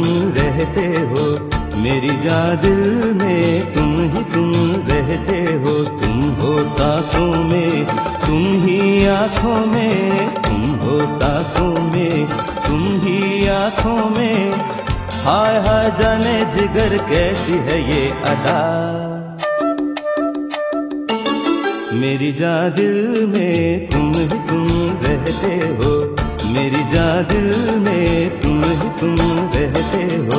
रहते हो, मेरी जान दिल में तुम ही तुम रहते हो। तुम हो सांसों में, तुम ही आँखों में, तुम हो सांसों में, तुम ही आँखों में। हाय हाय जाने जिगर कैसी है ये अदा, मेरी जान दिल में तुम ही तुम रहते हो, मेरी जान दिल में तुम ही तुम रहते हो।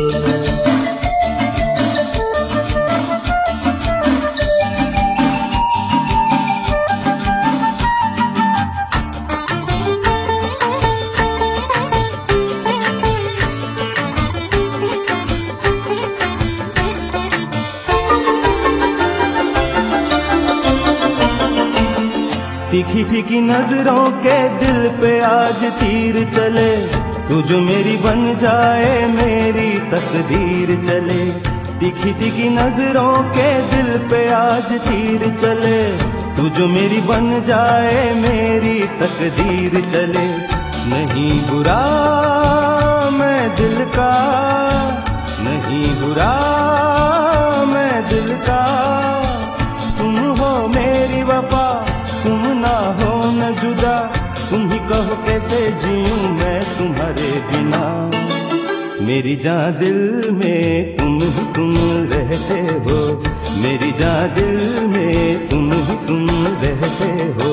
तीखी तीखी नजरों के दिल पे आज तीर चले, तू जो मेरी बन जाए मेरी तकदीर चले। तीखी तीखी नजरों के दिल पे आज तीर चले, तू जो मेरी बन जाए मेरी तकदीर चले। नहीं बुरा मैं दिल का, नहीं बुरा मैं दिल का, तुम हो मेरी वफा, तुम ना हो न जुदा, तुम ही कहो कैसे जीऊं मैं तुम्हारे बिना। मेरी जान दिल में तुम ही तुम रहते हो, मेरी जान दिल में तुम ही तुम रहते हो।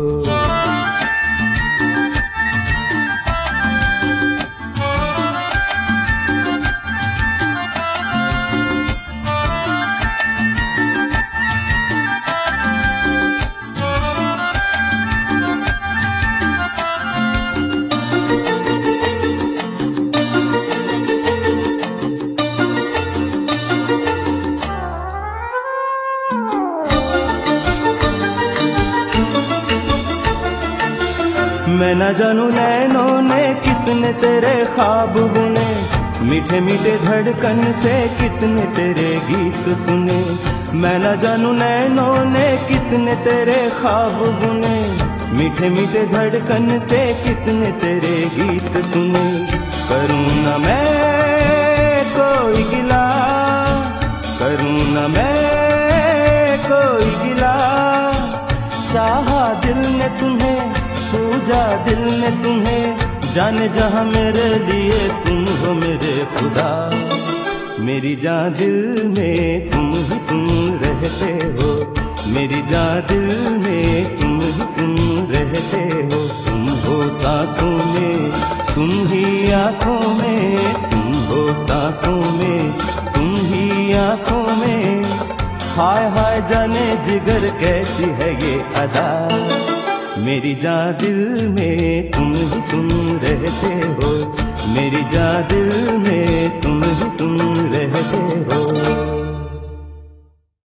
मैं न जानू नैनों ने कितने तेरे ख्वाब बुने, मीठे मीठे धड़कन से कितने तेरे गीत सुने। मैं न जानू नैनों ने कितने तेरे ख्वाब बुने, मीठे मीठे धड़कन से कितने तेरे गीत सुने। करूँ न मैं कोई गिला, करूँ न मैं कोई गिला, चाहा दिल ने तुम्हें, पूजा दिल ने तुम्हें, जाने जहां मेरे लिए तुम हो मेरे खुदा। मेरी जान दिल में तुम ही तुम रहते हो, मेरी जान दिल में तुम ही तुम रहते हो। तुम हो सांसों में, तुम ही आँखों में, तुम हो सांसों में, तुम ही आँखों में। हाय हाय जाने जिगर कैसी है ये अदा, मेरी जान दिल में तुम ही तुम रहते हो, मेरी जान दिल में तुम ही तुम रहते हो।